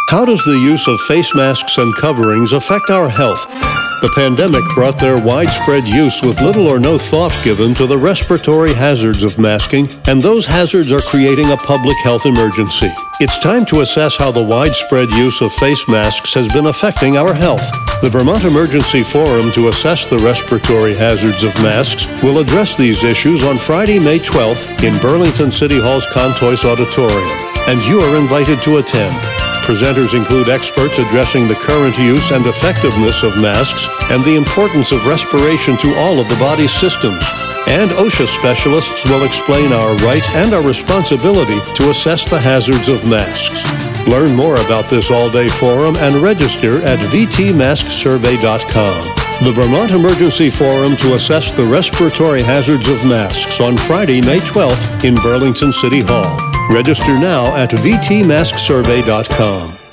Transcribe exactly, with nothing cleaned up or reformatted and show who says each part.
Speaker 1: How does the use of face masks and coverings affect our health? The pandemic brought their widespread use with little or no thought given to the respiratory hazards of masking, and those hazards are creating a public health emergency. It's time to assess how the widespread use of face masks has been affecting our health. The Vermont Emergency Forum to assess the respiratory hazards of masks will address these issues on Friday, May twelfth in Burlington City Hall's Contois Auditorium, and you are invited to attend. Presenters include experts addressing the current use and effectiveness of masks and the importance of respiration to all of the body's systems. And OSHA specialists will explain our right and our responsibility to assess the hazards of masks. Learn more about this all-day forum and register at v t mask survey dot com. The Vermont Emergency Forum to assess the respiratory hazards of masks on Friday, May twelfth in Burlington City Hall. Register now at v t mask survey dot com.